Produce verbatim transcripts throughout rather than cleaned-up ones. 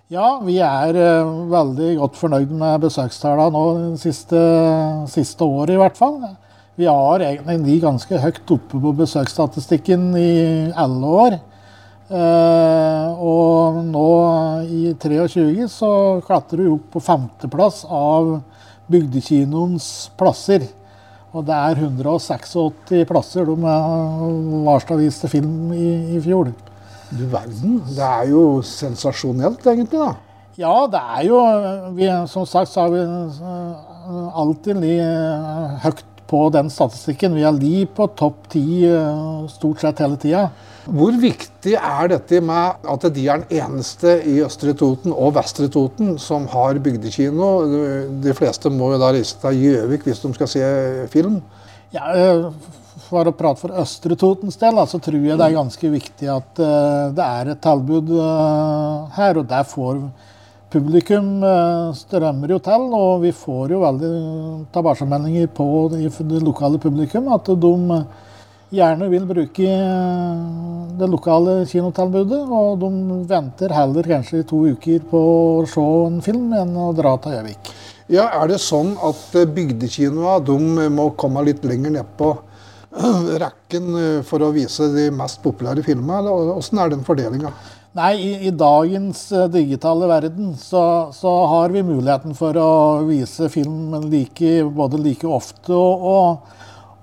Ja, vi er uh, veldig godt fornøyd med besøkstallene nå det siste, siste året i hvert fall. Vi har egentlig de ganske høyt oppe på besøksstatistikken i alle år. Uh, og nå i tjuetre så klatrer vi opp på femteplass av bygdekinoens plasser. Og det er hundre og åttiseks plasser de var viste film i, i fjor. Du verden, det er jo sensasjonelt egentlig da. Ja, det er jo, vi, som sagt så har vi alltid li, høyt på den statistikken. Vi er li på topp ti stort sett hele tiden. Hvor viktig er dette med at de er den eneste i Østre Toten og Vestre Toten som har bygdekino? De fleste må jo da reise til Gjøvik hvis de skal se film. Ja, for å prate for Østre Totens del, så tror jeg det er ganske viktig at uh, det er et tilbud uh, her, og der får publikum uh, strømmer jo til, og vi får jo veldig tilbakemeldinger på det, det lokale publikum, at de uh, gjerne vil bruke uh, det lokale kinotilbudet, og de venter heller kanskje i to uker på å se en film enn å dra til Gjøvik. Ja, er det sånn at bygdekinoa, de må komme litt lenger ned på rekken for å vise de mest populære filmene, eller hvordan er den fordelingen? Nei, i, i dagens digitale verden så, så har vi muligheten for å vise film like, både like ofte og, og,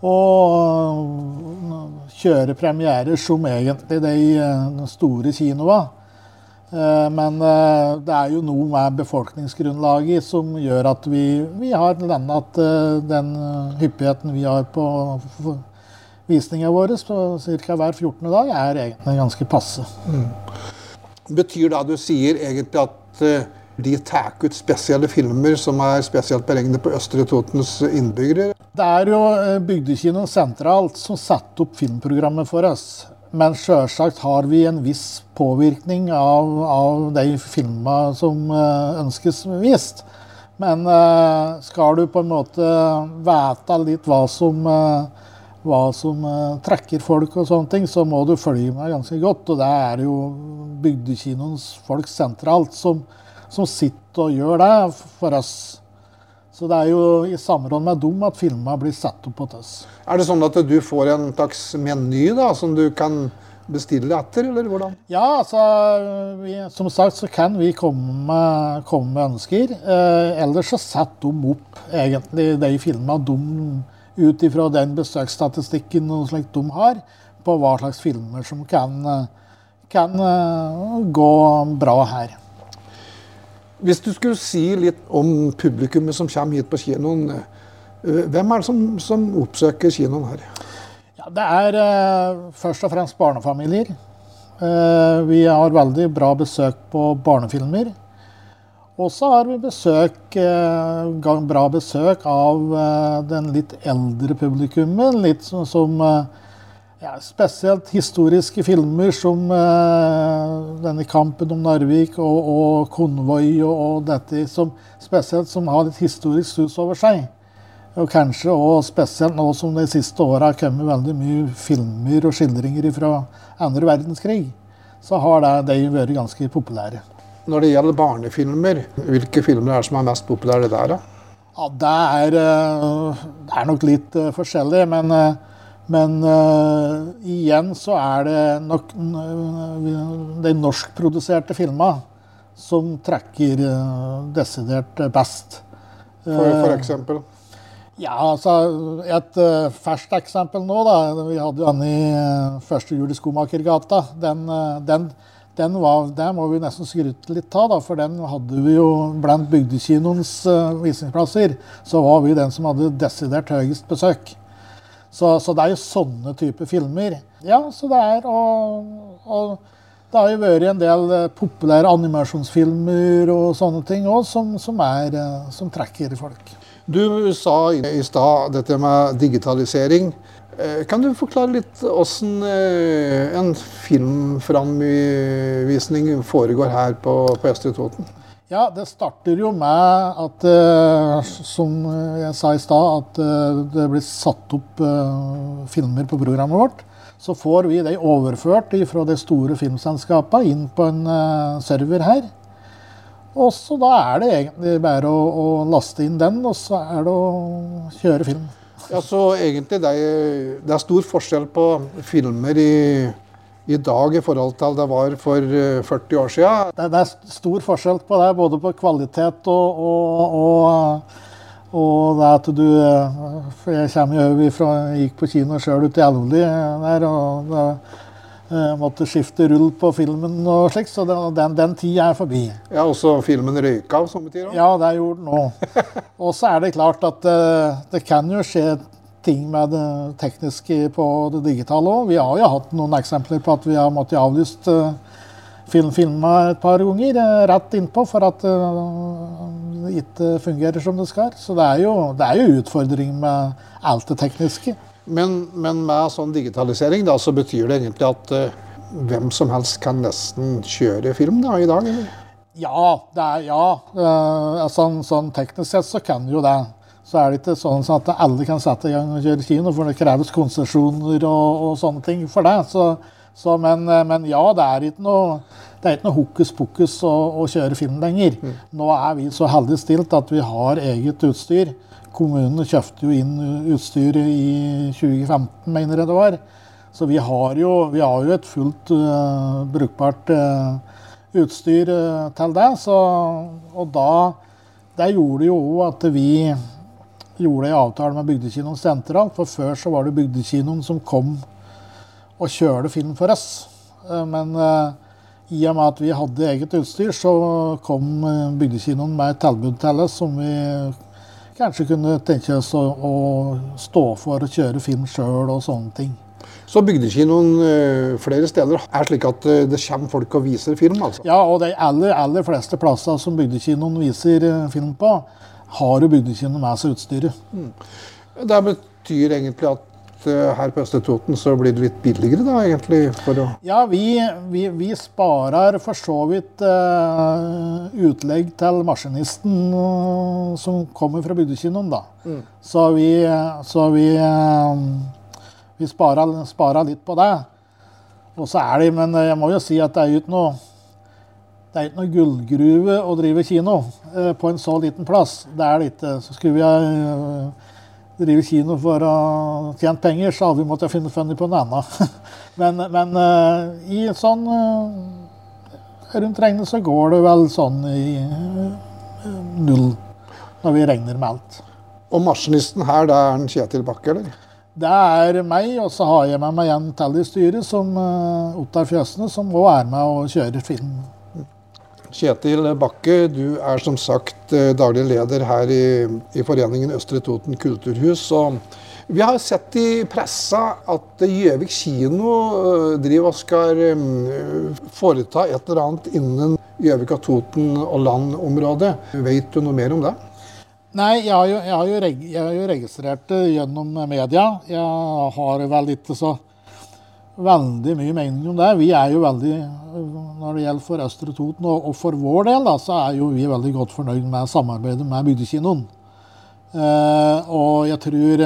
og kjøre premierer som egentlig de store kinoene. Men det er jo noe med befolkningsgrunnlaget som gjør at vi, vi har landet den hyppigheten vi har på visningen våre på cirka hver fjortende dag er egentlig ganske passe. Mm. Betyr det at du sier egentlig at de tar ut spesielle filmer som er spesielt beregnet på Østre Totens innbyggere? Det er jo bygdekinoen sentralt som setter opp filmprogrammet for oss. Men selvsagt har vi en viss påvirkning av, av de filmer som uh, ønskes vist. Men uh, skal du på en måte vite litt hva som, uh, hva som uh, trekker folk og sånne ting, så må du følge med ganske godt. Og det er jo bygdekinoens folk sentralt som, som sitter og gjør det for oss. Så det er jo i samråd med dem at filmer blir satt opp på oss. Er det sånn at du får en slags meny da, som du kan bestille etter, eller hvordan? Ja, altså, vi, som sagt så kan vi komme, komme med ønsker. Eh, ellers så setter de opp egentlig de filmer de ut ifra den besøksstatistikken og slikt de har, på hva slags filmer som kan, kan uh, gå bra her. Hvis du skulle si litt om publikummet som kommer hit på kinoen, hvem er det som, som oppsøker kinoen her? Ja, det er uh, først og fremst barnefamilier. Uh, vi har veldig bra besøk på barnefilmer. Og så har vi besøk, uh, bra besøk av uh, den litt eldre publikummet, litt som, som uh, ja, spesielt historiske filmer som uh, denne Kampen om Narvik og, og Konvoi og, og dette, som, spesielt som har et historisk sus over seg. Og kanskje også spesielt nå som de siste årene har kommet veldig mye filmer og skildringer fra andre verdenskrig, så har det, de vært ganske populære. Når det gjelder barnefilmer, hvilke filmer er det som er mest populære der da? Ja, det er, det er nok litt forskjellig, men Men uh, igjen så er det nok uh, de norskproduserte filmer som trekker uh, desidert best. For, for eksempel? Uh, ja, altså et uh, ferskt eksempel nå da, vi hadde jo den i uh, første jul i Skomakergata, den, uh, den, den var, der må vi nesten skryte litt av da, for den hadde vi jo blant bygdekinoens uh, visningsplasser, så var vi den som hadde desidert høyest besøk. Så, så det er jo sånne type filmer. Ja, så det er, og, og det har jo vært en del populære animasjonsfilmer og sånne ting også, som, som, er, som trekker folk. Du sa i stad dette med digitalisering. Kan du forklare litt hvordan en filmframvisning foregår her på, på Østre Toten? Ja, det starter jo med at, uh, som jeg sa i stad, at uh, det blir satt opp uh, filmer på programmet vårt. Så får vi det overført fra de store filmselskapene inn på en uh, server her. Og så da er det egentlig bare å, å laste inn den, og så er det å kjøre film. Ja, så egentlig det er, det er stor forskjell på filmer i, i dag i forhold til det var for førti år siden. Det, det er stor forskjell på det, både på kvalitet og, og, og, og det at du, for jeg kommer jo fra, jeg gikk på kino selv ut i Elvoli der, og det, jeg måtte skifte rull på filmen og slik, så den, den tid er forbi. Ja, også filmen røyka av somme tider? Ja, det gjorde den også. Og så er det klart at uh, det kan jo skje ting med det tekniske på det digitale også. Vi har jo hatt noen eksempler på at vi har måttet avlyst uh, film, filmet et par ganger uh, rett innpå for at uh, det ikke fungerer som det skal. Så det er jo, det er jo utfordring med alt det tekniske. Men, men med sånn digitalisering da, så betyr det egentlig at uh, hvem som helst kan nesten kjøre film da, i dag, eller? Ja, det er, ja. Uh, sånn, sånn teknisk sett så kan jo det. Så er det ikke sånn at alle kan sette i gang og kjøre kino, for det kreves konsesjoner og, og sånne ting for det. Så, så, men, men ja, det er ikke noe, det er ikke noe hokus pokus å, å kjøre film lenger. Mm. Nå er vi så heldig stilt at vi har eget utstyr. Kommunene kjøpte jo inn utstyr i tjue femten, mener jeg det var. Så vi har jo, vi har jo et fullt uh, brukbart uh, utstyr uh, til det. Så, og da, det gjorde jo at vi gjorde en avtale med Bygdekinoen sentralt. For før så var det Bygdekinoen som kom og kjørte film for oss. Uh, men uh, i og med at vi hadde eget utstyr, så kom uh, Bygdekinoen med et tilbud til oss som vi kanskje kunne tenke oss å, å stå for å kjøre film selv og sånne ting. Så Bygdekinoen uh, flere steder er slik at uh, det kommer folk og viser film, altså? Ja, og de aller, aller fleste plasser som Bygdekinoen viser uh, film på, har jo Bygdekinoen med seg utstyret. Mm. Det betyr egentlig at uh, her på Østre Toten så blir det litt billigere da, egentlig? For å... Ja, vi, vi, vi sparer for så vidt uh, utlegg til maskinisten uh, som kommer fra Bygdekinoen da. Mm. Så vi, så vi, uh, vi sparer, sparer litt på det. Og så er det, men jeg må jo si at det er jo ikke noe, det er ikke noe gullgruve å drive kino uh, på en så liten plass. Det er det ikke. Så skulle vi ha uh, drive kino for å tjene penger, så hadde vi måttet finne funnet på noe annet. men men uh, i sånn uh, rundt regnet så går det vel sånn i uh, null når vi regner med alt. Og maskinisten her, det er en Kjetil Bakke, eller? Det er meg, og så har jeg med meg en til i styret som uh, Ottar Fjøsne, som også er med og kjører film. Kjetil Bakke, du er som sagt daglig leder her i, i foreningen Østre Toten Kulturhus. Og vi har sett i pressa at Gjøvik kino driver og skal foreta et eller annet innen Gjøvik og Toten og landområdet. Vet du noe mer om det? Nei, jeg har jo, jeg har jo, reg, jeg har jo registrert det gjennom media. Jeg har vel ikke så veldig mye mening om det. Vi er jo veldig, når det gjelder for Østre Toten, og, og for vår del, da, så er jo vi veldig godt fornøyd med samarbeidet med Bygdekinoen. Eh, og jeg tror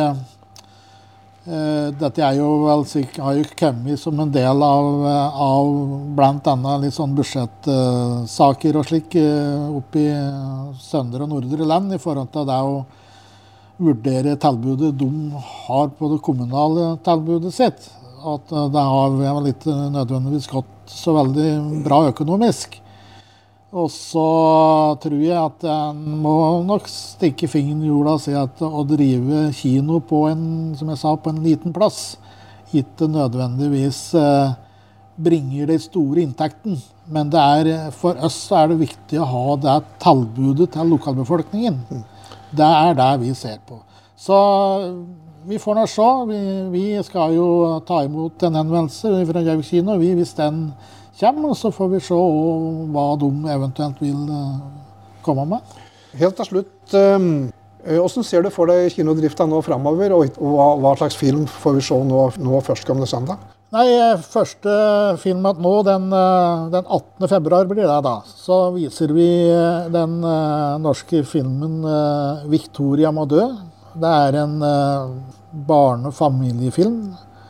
eh, dette er jo vel sikkert, har jo kommet som en del av, av blant annet litt sånn budsjettsaker uh, og slik uh, oppe i Søndre og Nordre land i forhold til det å vurdere tilbudet de har på det kommunale tilbudet sitt. At det har vel ikke nødvendigvis gått så veldig bra økonomisk. Og så tror jeg at en må nok stikke fingeren i jorda og si at å drive kino på en, som jeg sa, på en liten plass, ikke nødvendigvis eh, bringer de store inntekten. Men det er, for oss så er det viktig å ha det tilbudet til lokalbefolkningen. Det er det vi ser på. Så vi får nå se. Vi, vi skal jo ta imot en henvendelse fra Gjøvik kino. Vi, hvis den kommer, så får vi se hva de eventuelt vil komme med. Helt til slutt, hvordan ser du for deg kinodriften nå fremover, og hva, hva slags film får vi se nå, nå førstkommende søndag? Nei, første filmen nå, den, den attende februar blir det da. Så viser vi den norske filmen Victoria må dø. Det er en uh, barne- og familiefilm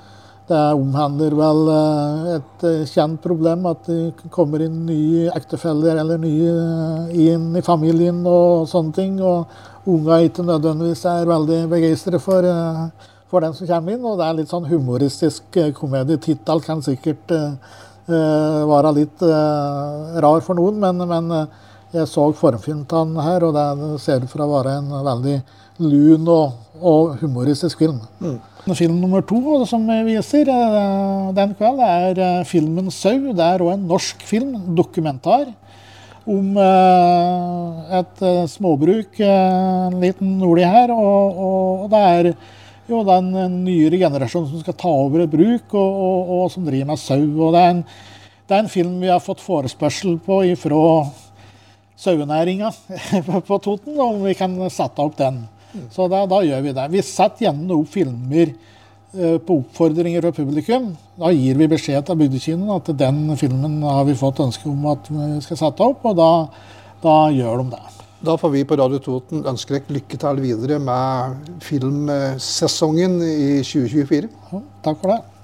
Det omhandler vel et kjent problem at det kommer inn nye ektefeller eller nye inn i familien og sånne ting, og unger ikke nødvendigvis er veldig begeistret for, for den som kommer inn, og det er litt sånn humoristisk komedie. Titel kan sikkert uh, være litt uh, rar for noen, men, men jeg så formfilmen her, og det ser ut for å være en veldig lun og, og humoristisk film. Mm. Film nummer to som vi viser den kveld er filmen Sau. Det er også en norsk film, dokumentar, om et småbruk, en liten nordlig her, og, og det er jo den nyere generasjonen som skal ta over et bruk, og, og, og som driver med sau. Og det er, en, det er en film vi har fått forespørsel på fra sauenæringen på Toten, om vi kan sette opp den. Så da, da gjør vi det. Vi setter gjerne opp filmer eh, på oppfordringer fra publikum. Da gir vi beskjed til bygdekinoen at den filmen har vi fått ønske om at vi skal sette opp, og da, da gjør de det. Da får vi på Radio Toten ønske deg lykke til videre med filmsesongen i tjue tjuefire. Ja, takk for det.